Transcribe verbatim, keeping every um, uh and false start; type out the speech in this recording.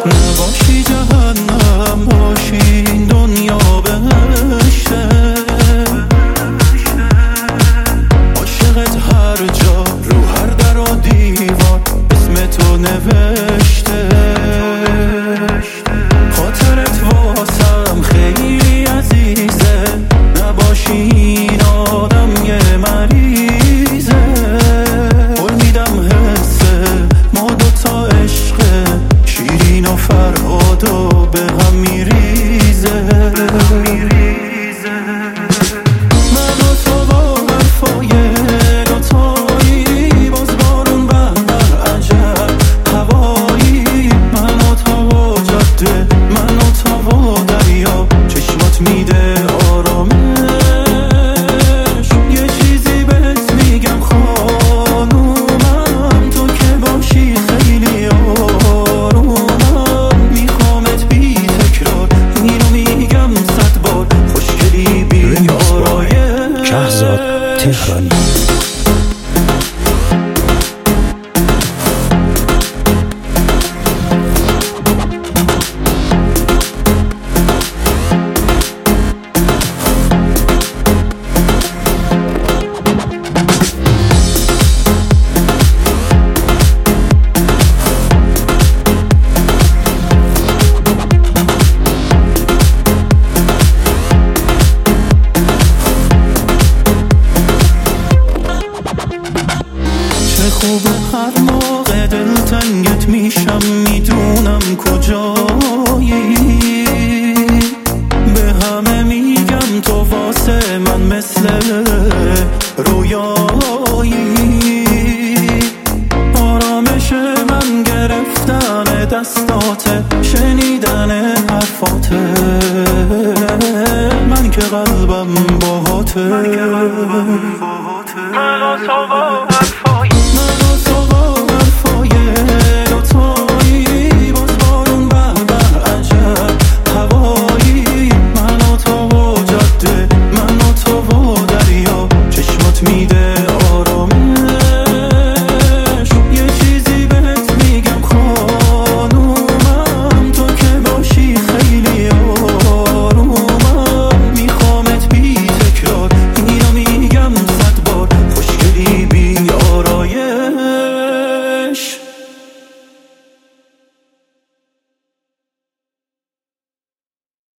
نباشی جهنم باشی این دنیا بهشته، عاشقت هر جا رو هر در و دیوار اسم تو نوشته، خاطرت واسم خیلی عزیزه، نباشی این آدم یه مریضه، قول میدم حسه ما دوتا عشقه، شیرین و فرهاد و به هم میریزه، من و تو با حرفای دوتایی، باز بارون بندر عجب هوایی، من و تو و جاده، من و تو و دریا، چشمات میده آرامش، یه چیزی بهت میگم خانومم، تو که باشی خیلی آرومم، میخوامت بی تکرار، اینو میگم صد بار، خوشگلی بی آرایش. شهرزاد تهرانی. چه خوبه هر موقع دلتنگت میشم، میدونم کجایی، به همه میگم تو واسه من مثل رویایی، آرامش من گرفتن دستاته، شنیدن حرفاته، من که قلبم باهاته، من و تو با حرفای